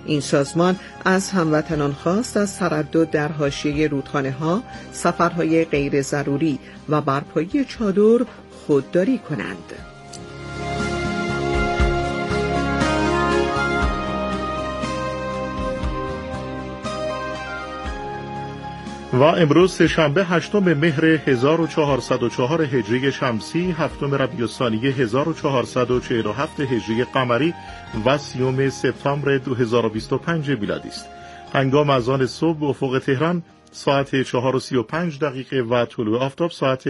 این سازمان از هموطنان خواست از تردد در حاشیه رودخانه‌ها، سفرهای غیر ضروری و برپایی چادر خودداری کنند. و امروز سه‌شنبه 8 مهر 1404 هجری شمسی، 7 ربیع الثانی 1447 هجری قمری و 30 سپتامبر 2025 میلادی است. هنگام اذان صبح به افق تهران ساعت 4:35 و طلوع آفتاب ساعت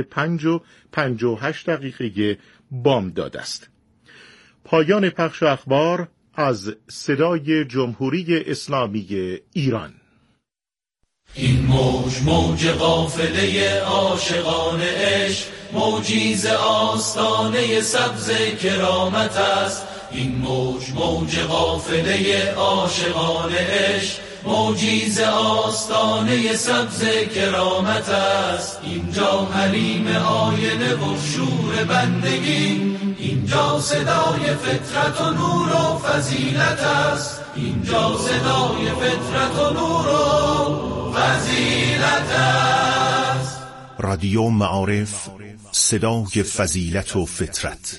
5:58 بامداد است. پایان پخش اخبار از صدای جمهوری اسلامی ایران. این موج قافله عاشقان عشق، موجی ز آستانه سبز کرامت است. این موج قافله عاشقان عشق، موجی ز آستانه سبز کرامت است. اینجا حریم آینه و شور بندگی، اینجا صدای فطرت و نور و فضیلت است. اینجا صدای فطرت و نور و فضیلت است. رادیو معارف، صدای فضیلت و فطرت.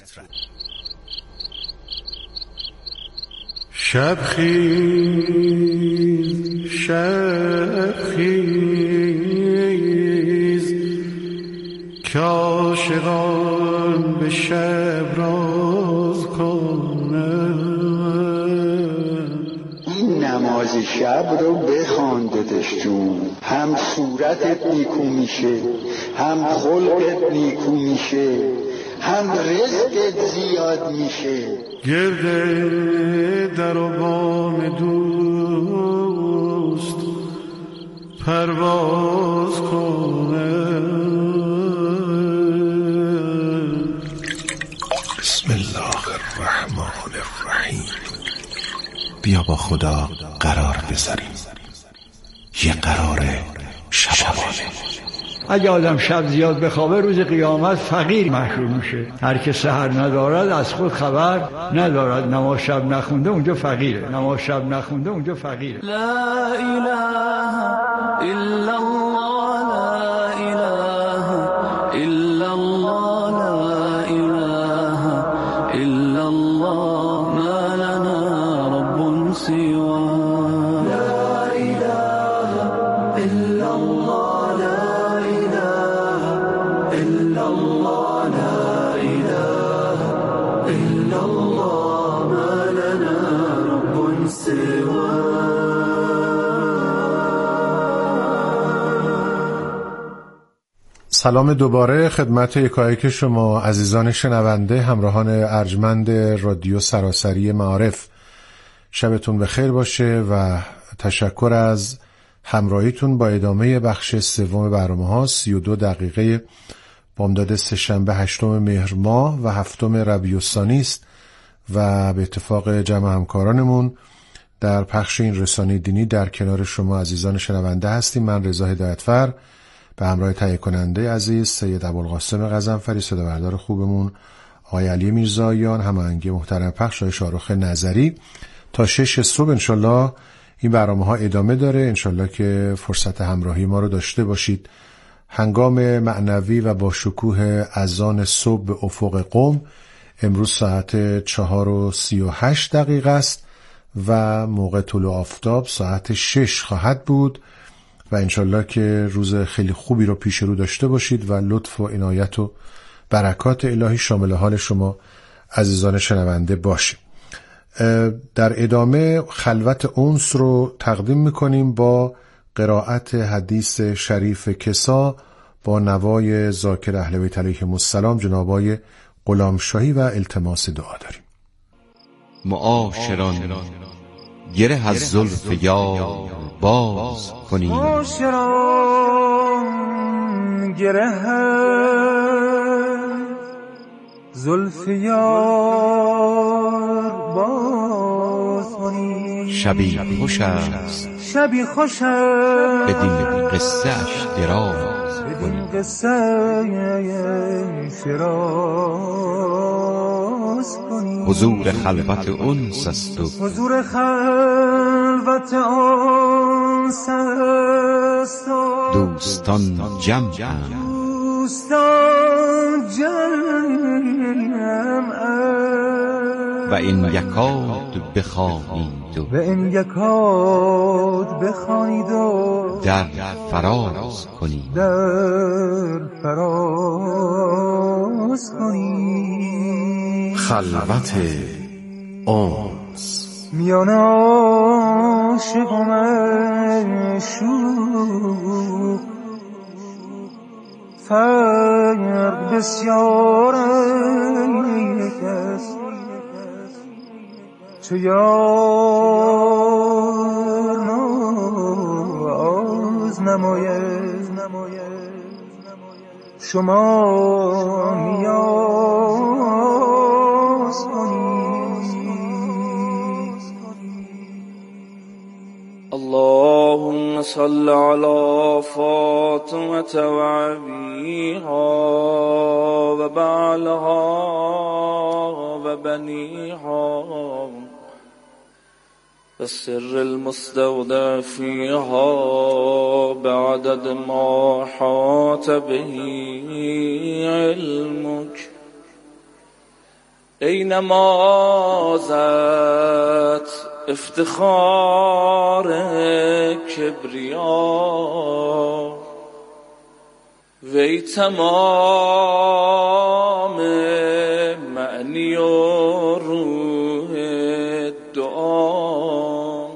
شب خیز که عاشقان به شب راز کنند. این نماز شب رو بخوان دادش جون، هم صورتت نیکو میشه، هم خلقت نیکو میشه، هم رزقت زیاد میشه. گرده در و بام دوست پرواز کنه. بسم الله الرحمن الرحیم. بیا با خدا قرار بذاریم، یه قرار شبانه. اگه آدم شب زیاد بخوابه روز قیامت فقیر محشور میشه. هر که سحر ندارد از خود خبر ندارد. نماز شب نخونده اونجا فقیره، نماز شب نخونده اونجا فقیره. لا اله الا الله، لا اله الا الله، لا اله الا الله، ما لنا رب سواه. لا اله الا الله، لا اله الا الله، لا اله الا الله، ما لنا رب سواه. سلام دوباره خدمت یکایک شما عزیزان شنونده، همراهان ارجمند رادیو سراسری معارف. شبتون بخیر باشه و تشکر از همراهیتون با ادامه بخش سوم برنامه‌ها. 32 دقیقه بامداد سه‌شنبه 8 مهر ماه و 7 ربیع الثانی است و به اتفاق جمع همکارانمون در پخش این رسانه دینی در کنار شما عزیزان شنونده هستیم. من رضا هدایتفر به همراه تهیه کننده عزیز سید ابوالقاسم غضنفری، صدابردار خوبمون آقای علی میرزاییان، هماهنگ محترم پخش آقای شاروخ نظری. تا 6 صبح انشالله این برنامه ها ادامه داره. انشالله که فرصت همراهی ما رو داشته باشید. هنگام معنوی و با شکوه اذان صبح به افق قم امروز ساعت 4:38 است و موقع طلوع آفتاب ساعت 6 خواهد بود و انشالله که روز خیلی خوبی رو پیش رو داشته باشید و لطف و عنایت و برکات الهی شامل حال شما عزیزان شنونده باشه. در ادامه خلوت انس رو تقدیم میکنیم با قرائت حدیث شریف کسا با نوای ذاکر اهل بیت علیهم السلام جنابای غلامشاهی و التماس دعا داریم. معاشران گره از زلف یار باز کنیم، معاشران گره زلف یار باز کنیم. شبی خوش است، شبی خوش است، بدین قصه اش دراز بدین قصه اش دراز کنیم. حضور خلوت انس است و حضور خلوت خلوت آنس است دوستان جمعند دوستان جمعند و این یکاد بخوانید و این یکاد بخوانید و در فراز کنید در فراز کنید خلوت آنس میان عاشق و معشوق فرق بسیار است چو یار ناز نماید شما نیاز کنید. اللهم صل على فاطمة وعبيها وبعلها وبنيها والسر المستودع فيها بعدد ما حاط به علمك أينما زاد افتخار کبریا وی تمام معنی و روح دعا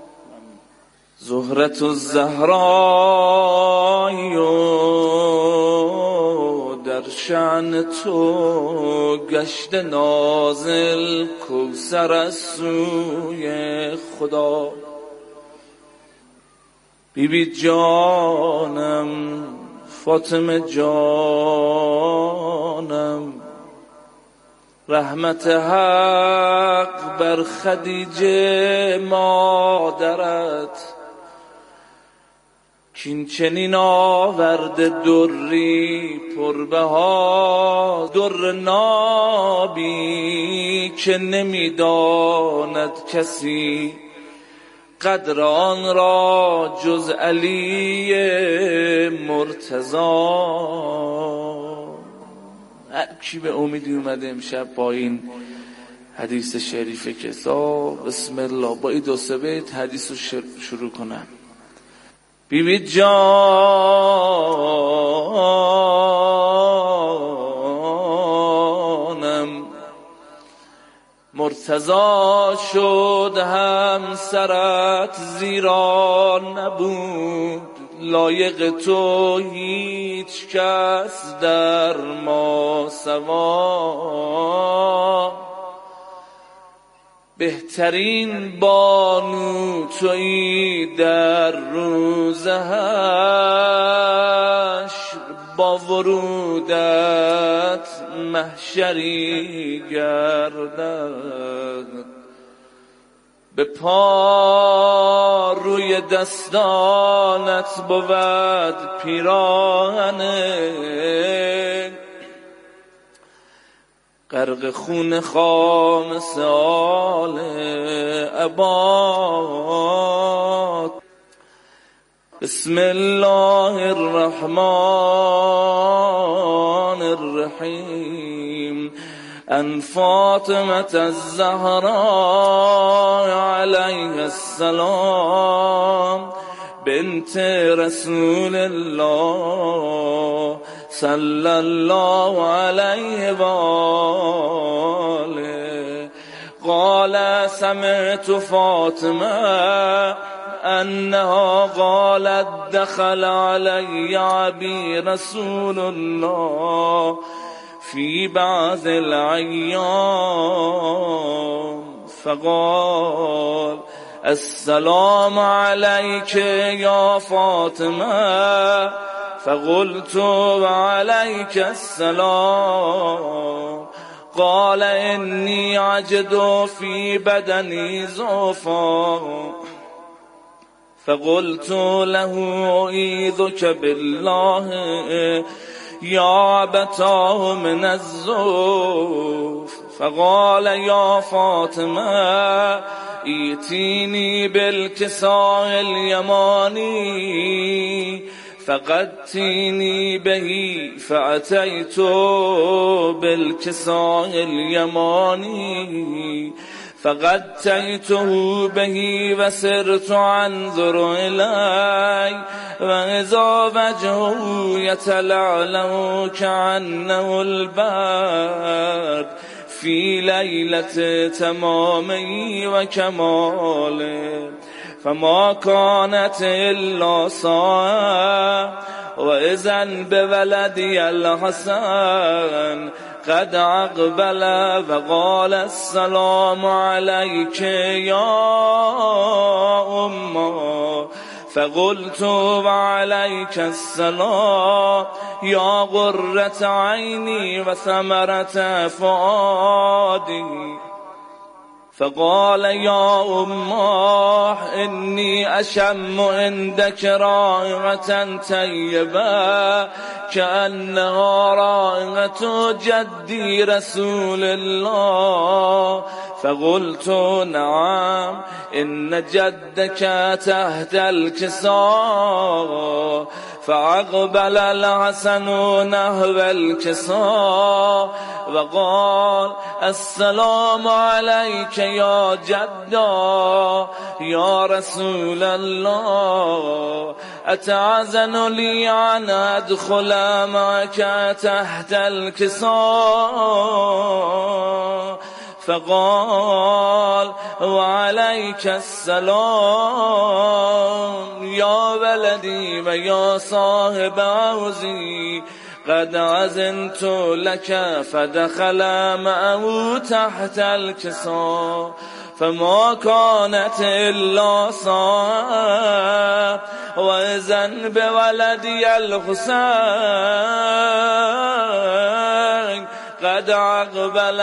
زهرة الزهرای و در شأن تو گشت نازل کوثر از سوی خدا. بیبی جانم فاطمه جانم رحمت حق بر خدیجه مادرت کین چنین آورده دری پربها در نابی که نمیداند کسی قدر آن را جز علی مرتضی. هر کی به امیدی اومده امشب با این حدیث شریف کتاب بسم الله با این دو سه بیت حدیث رو شروع کنم. بیبی جانم مرتضی شد همسرت زیرا نبود لایق تو هیچ کس در ما سوا بهترین بانو تویی در روز حشر با ورودت محشری گردد به پا روی دستانت بود پیراهنه غرق خون خامس آل عباد. بسم الله الرحمن الرحیم ان فاطمة الزهراء علیها السلام بنت رسول الله صلی الله علیه و آله قال سمعت فاطمه انها قالت دخل علی ابي رسول الله في بعض الأيام فقال السلام عليك يا فاطمة فقلت وعليك السلام قال إني أجد في بدني ضعفا فقلت له أعيذك بالله يا أبتاه من الزوف فقال يا فاطمة ایتینی بالکساء الیمانی فقدتینی بهی فأتیت بالکساء الیمانی فقدتیته بهی و سرت انظر الی و اذا وجهه یتلعلع کأنه البرد فی لیلة تمامی و کماله فما كانت الا ساعة وإذن بولدي الحسن قد اقبل وقال السلام عليك يا أمه فقلت وعليك السلام يا قرة عيني وثمرة فؤادي فقال يا أماه إني أشم عندك رائحة طيبة كأنها رائحة جدي رسول الله فقلت نعم إن جدك تحت الكساء فأقبل الحسن نحو الكساء وقال السلام عليك يا جدا يا رسول الله أتعزن لي أن أدخل معك تحت الكساء فقال وعليك السلام يا ولدي ويا صاحب عوزي قد أذنت لك فدخل معه تحت الكساء فما كانت إلا ساعة وإذن بولدي الحسين قد أقبل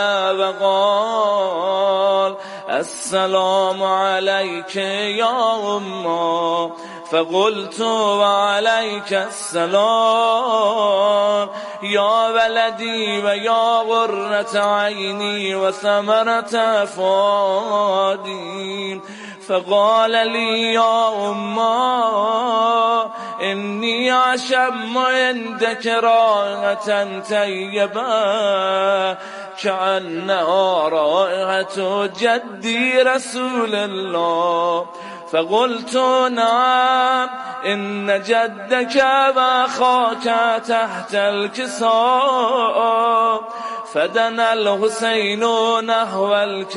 وقال السلام عليك يا أمه فقلت وعليك السلام يا ولدي ويا غرة عيني وثمرة فؤادي فقال لي يا أمه إني أشم عندك رائحة طيبة كأنها رائحة جدي رسول الله فقلت نعم إن جدك وأخاك تحت الكساء فدنا الحسين نحو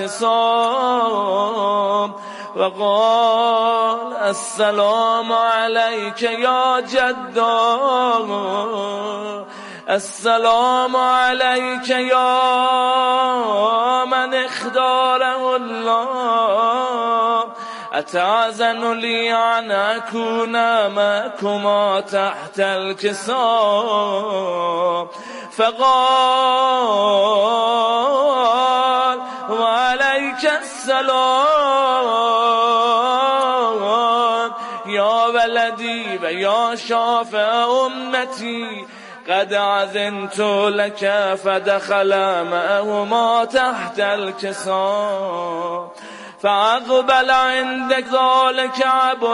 الكساء وقال السلام عليك يا جدا السلام عليك يا من اختاره الله أتعزن لي أن أكون معكما تحت الكساء فقال وعليك السلام يا ولدي ويا شافع أمتي قد أذنت لك فدخل معهما تحت الكساء فأقبل عندك ذلك أبو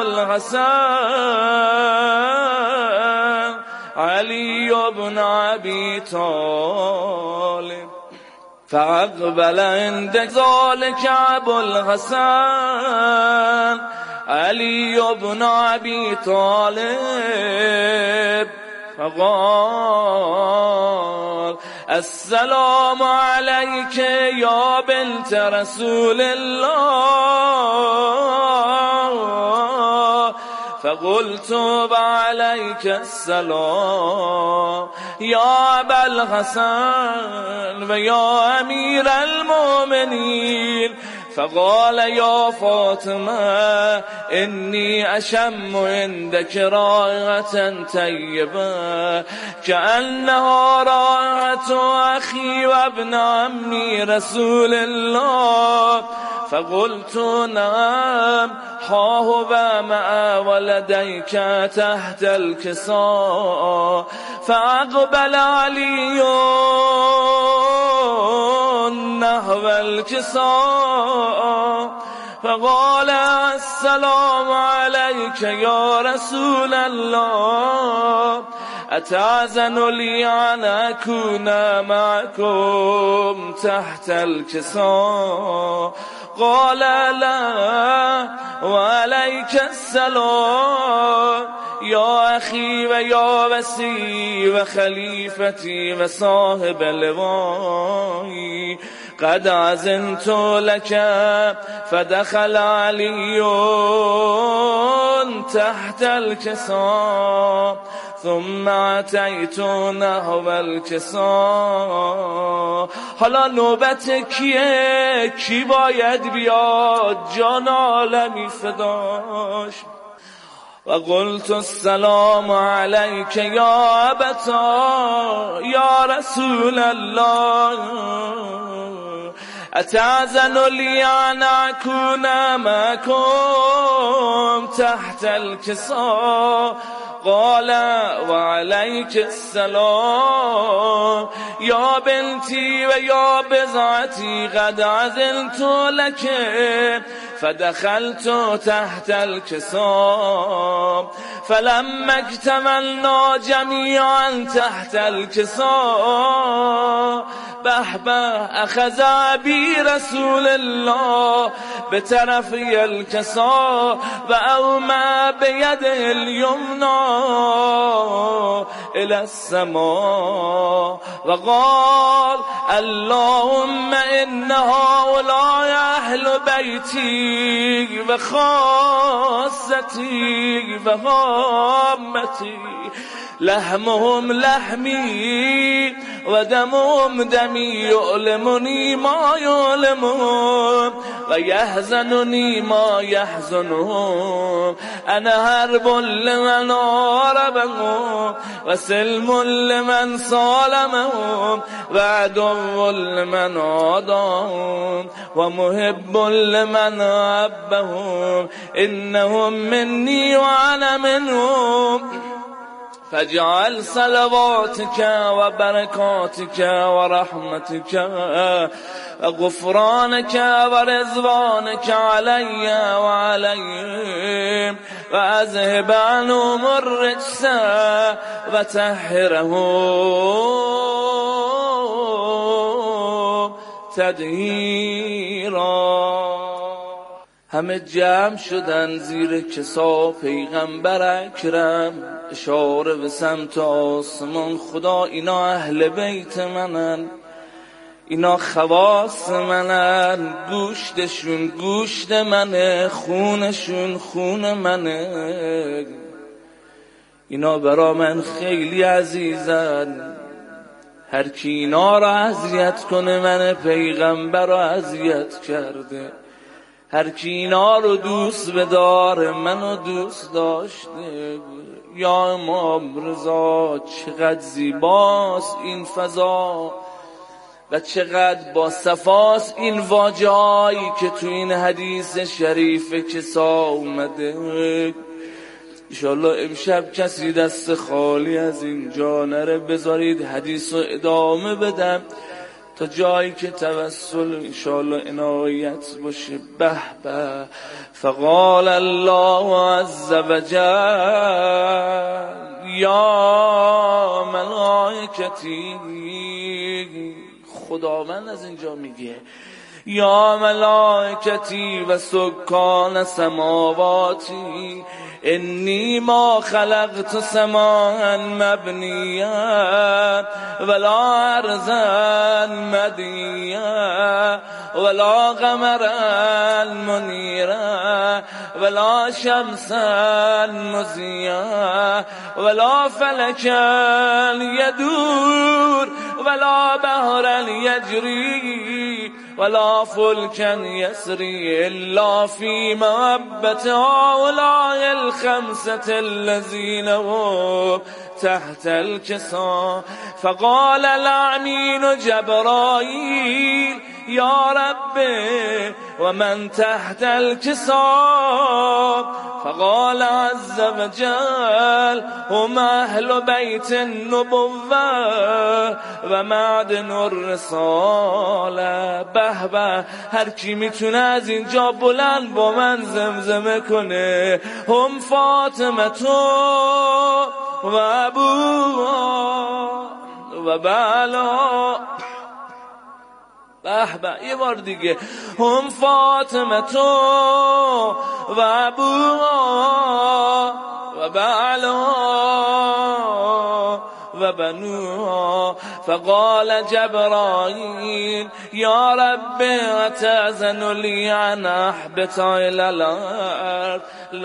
الحسن علي بن أبي طالب فأقبل عندك ذلك أبو الحسن علي بن أبي طالب فقال السلام عليك يا بنت رسول الله فقلت وعليك السلام يا أبا الحسن ويا أمير المؤمنين فقال يا فاطمة إني أشم عندك رائحة طيبة كأنها رائحة أخي وابن عمي رسول الله فقلت نعم ها هو مع ولديك تحت الكساء فأقبل علي نحو الكساء فقال السلام عليك يا رسول الله أتعزن لي أن أكون معكم تحت الكساء قال لا وعليك السلام يا أخي ويا وسي وخليفتي وصاحب لوائي قد عزنت لك فدخل علي تحت الكساء ثم أتيت نحو الكساء حالا نوبت کیه؟ کی باید بیاد جان عالمی فداش؟ و قلت السلام عليك يا أبتا يا رسول الله أتعزن لي أن أكون معكم تحت الكساء قال وعليك السلام يا بنتي ويا بضعتي قد عزلت لك فدخلت تحت الكساء فلما اكتملنا جميعا تحت الكساء بحبه أخذ أبي رسول الله بطرفي الكساء وأومى بيده اليمنى إلى السماء وقال اللهم إن هؤلاء أهل بيتي وخاصتي وهامتي لحمهم لحمي ودمهم دمي يؤلمني ما يؤلمهم ويحزنني ما يحزنهم أنا هرب لمن عاربهم وسلم لمن صالمهم وعدو لمن عاداهم ومحب لمن أحبهم إنهم مني وأنا منهم فاجعل صلواتك وبركاتك ورحمتك وغفرانك ورضوانك علي وعليهم وأذهب عنهم الرجس وطهرهم تطهيرا. همه جمع شدن زیر کسا پیغمبر اکرم اشاره به سمت آسمان خدا اینا اهل بیت منن اینا خواص منن گوشتشون گوشت منه خونشون خون منه اینا برا من خیلی عزیزن هر کی اینا را اذیت کنه من پیغمبر را اذیت کرده هر کی اینا رو دوست بداره منو دوست داشته. یا امام رضا چقدر زیباست این فضا و چقدر با صفاست این واجهایی که تو این حدیث شریف کسا اومده. انشالله امشب کسی دست خالی از اینجا نره، بذارید حدیث رو ادامه بدم تا جایی که توسل انشاءالله عنایت باشه. به به. فقال الله عز وجل یا ملائکتی، خداوند از اینجا میگه یا ملائکتی و سکان سماواتی انی ما خلقت سماء مبنیا ولا ارضا مدیا ولا قمرا منیرا ولا شمسا مضیا ولا فلکا یدور ولا بحرا یجری ولا فلكا يسري إلا في محبة هؤلاء الخمسة الذين هم تحت الكساء. فقال الأمين جبرائيل يا رب ومن تحت الكساء؟ فقال عز وجل هم اهل بیت النبوه و معدن الرساله. به به، هر کی میتونه از اینجا بلند با من زمزمه کنه هم فاطمه تو و ابوها و بالا. به به، یه بار دیگه هم فاطمه تو و ابوها و بالا و بنوها. فقال جبرائیل یا رب اتأذن لی ان احبط الى الارض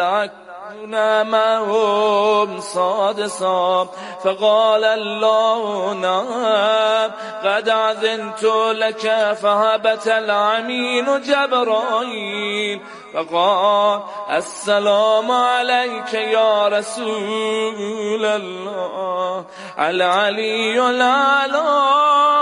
معهم سادسا. فقال الله نعم قد أذنت لك فهبت الأمين جبرائيل فقال السلام عليك يا رسول الله. العلي الأعلى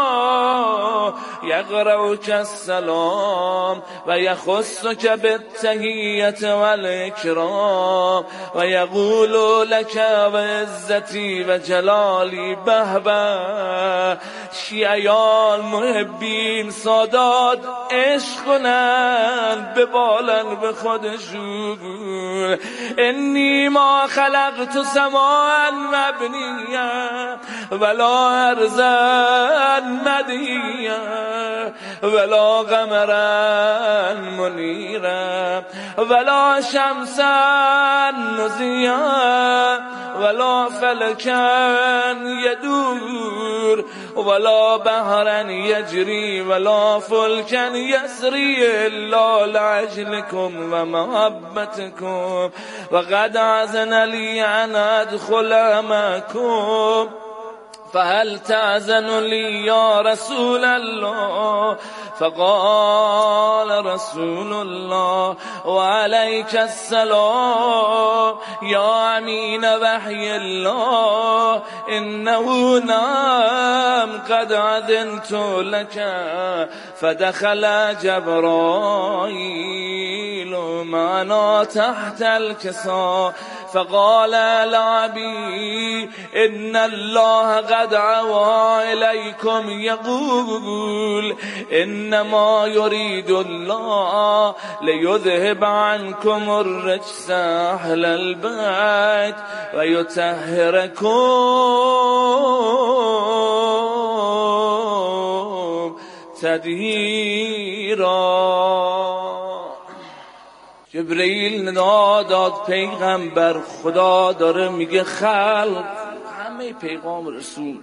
يقرأك السلام ويخصك بالتحية والإكرام ويقول لك وعزتي وجلالي. به به، شیعیان محبین سادات عشق کنن ببالن به خودشون. انی ما خلقت سماعا مبنیا ولا ارضا مدیا ولا قمرا منیرا ولا شمسا نزیا ولا فلكا يدور ولا بحرا يجري ولا فلكا يسري إلا لعجلكم ومحبتكم وقد أذن لي أن أدخل معكم فهل تأذن لي يا رسول الله؟ فقال رسول الله وعليك السلام يا أمين وحي الله إنه نام قد أذنت لك. فدخل جبرائيل معنا تحت الكساء فقال لعبي إن الله قد عوى إليكم يقول إنما يريد الله ليذهب عنكم الرجس أهل البيت ويطهركم تطهيرا. جبرئیل ندا داد پیغمبر خدا داره میگه خلق همه پیغام رسول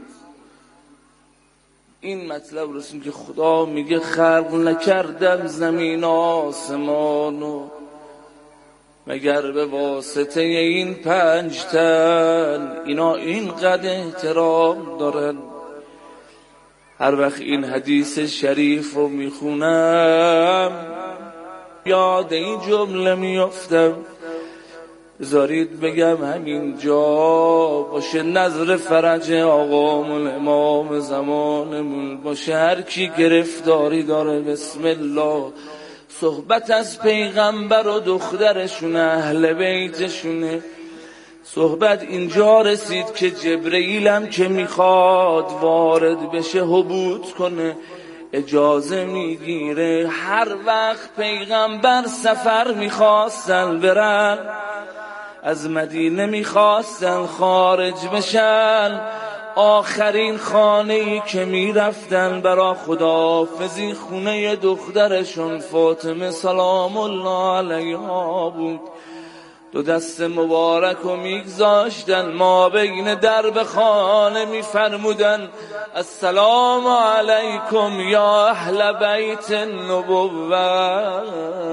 این مطلب رسول که خدا میگه خلق نکردم زمین آسمانو مگر به واسطه این 5 تن. اینا اینقدر احترام دارن. هر وقت این حدیث شریف رو میخونم یاد این جمله میافتم. بذارید بگم همین جا باشه نظر فرج آقامون امام زمانمون باشه. هر کی گرفتاری داره بسم الله صحبت از پیغمبر و دخترشونه اهل بیتشونه. صحبت اینجا رسید که جبرئیل هم که میخواد وارد بشه حبوط کنه اجازه میگیره. هر وقت پیغمبر سفر میخواستن برن از مدینه میخواستن خارج بشن آخرین خانه‌ای که میرفتن برا خداحافظی خونه دخترشون فاطمه سلام الله علیها بود. 2 دست مبارک رو میگذاشتن ما بین درب خانه میفرمودن السلام علیکم یا اهل بیت النبوه.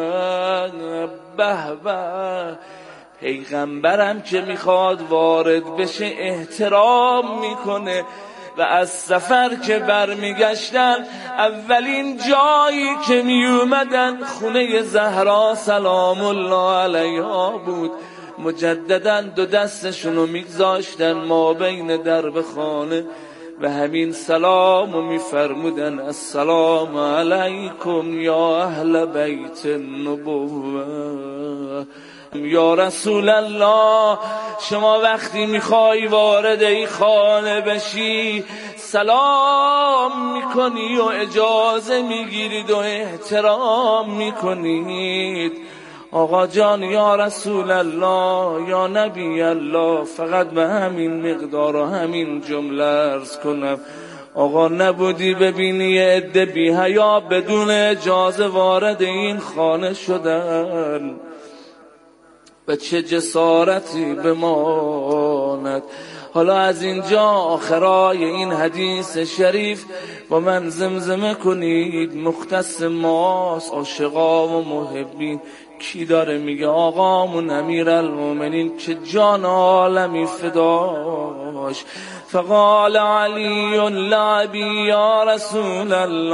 به به، پیغمبرم که میخواد وارد بشه احترام میکنه. و از سفر که برمیگشتن اولین جایی که میومدن خونه زهرا سلام الله علیها بود. مجددا 2 دستشونو میگذاشتن ما بین درب خانه و همین سلامو میفرمودن السلام علیکم یا اهل بیت النبوه یا رسول الله شما وقتی میخوای وارد این خانه بشی سلام میکنی و اجازه میگیرید و احترام میکنید. آقا جان یا رسول الله یا نبی الله فقط به همین مقدار و همین جمله عرض کنم آقا نبودی ببینی یه عده بی حیا بدون اجازه وارد این خانه شدن به چه جسارتی بماند. حالا از اینجا آخرای این حدیث شریف با من زمزمه کنید مختص ماست عاشقا و محبین. کی داره میگه آقامون امیرالمومنین که جان عالمی فداش. فقال علی لعبی یا رسول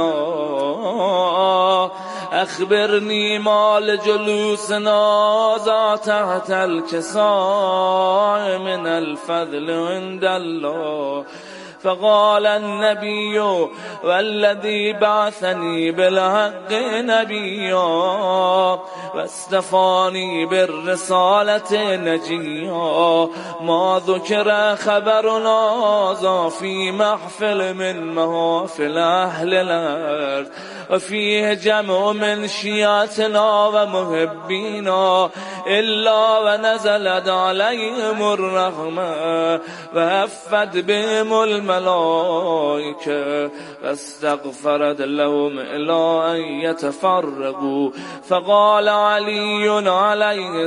الله اخبرنی مال جلوسنا تحت الكساء من الفضل عند الله. فقال النبي والذي بعثني بالحق نبيا واستفاني بالرسالة نجيا ما ذكر خبرنا في محفل من محافل أهل الأرض وفيه جمع من شيعتنا ومحبينا إلا ونزلت عليهم الرحمة وهفت بهم الملائكة واستغفرت لهم إلى أن يتفرقوا. فقال علي عليه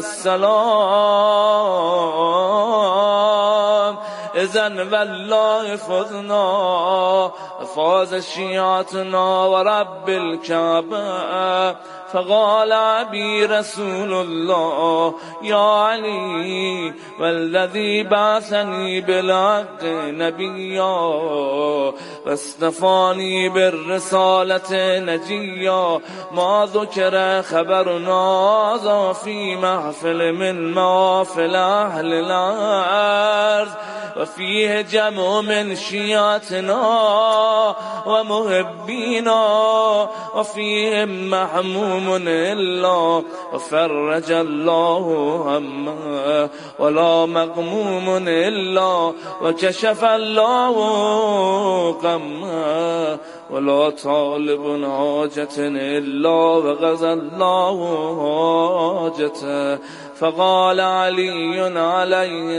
السلام إذن والله فزنا فاز شيعتنا ورب الكعبة. فقال أبي رسول الله يا علي والذي بعثني بالحق نبيا واستفاني بالرسالة نجيا ما ذكر خبرنا في محفل من محافل أهل الأرض وفيه جمع من شيعتنا ومحبينا وفيهم محموم إلا وفرج الله همه ولا مغموم إلا وكشف الله غمه ولا طالب حاجة إلا وغزى الله حاجته. فقال علي عليه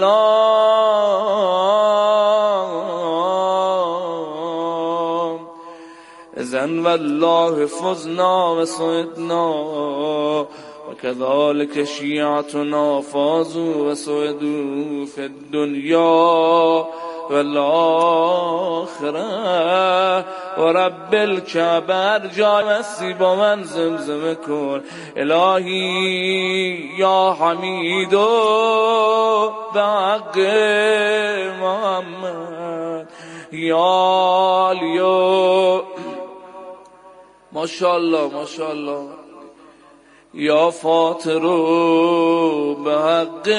السلام إذن والله فزنا وسعدنا وكذلك شيعتنا فازوا وسعدوا في الدنيا والآخرة ورب الكعبة. ارجع مسي با من زمزمه کن الهی یا حمید و بحق محمد یا علیو ماشاءالله ماشاءالله یا فاطر به حق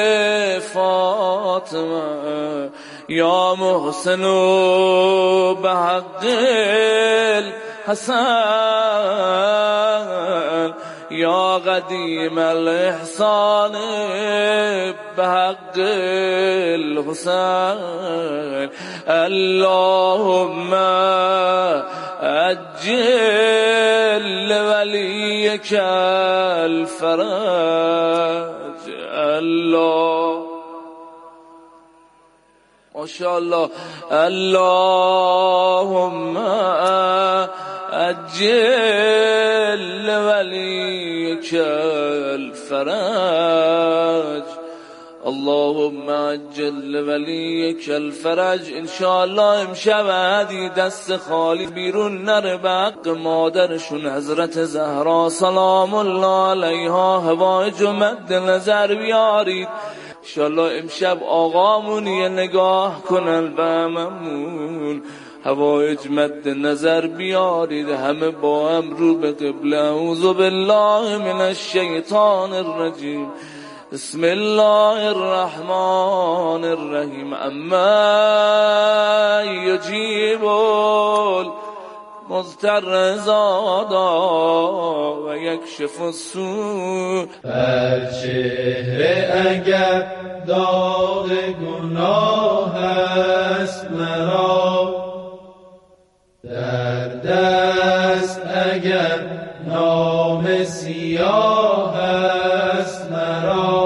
فاطمه یا محسن به حق الحسن یا قدیم الاحسان به حق الحسین. اللهم عجل ولیک الفرج. الله ماشاءالله. اللهم عجل ولیک الفرج. اللهم عجل ولیک الفرج. انشاءالله امشب هدی دست خالی بیرون نره به حق مادرشون حضرت زهرا سلام الله علیها هوایج و مد نظر بیارید. انشاءالله امشب آقامون یه نگاه کنن به هممون هوایج مد نظر بیارید همه با هم رو به قبله. اعوذ بالله من الشیطان الرجیم بسم الله الرحمن الرحیم. اما یجیب مضطر زادا و یکشف السوء. بر چهره اگر داغ گناه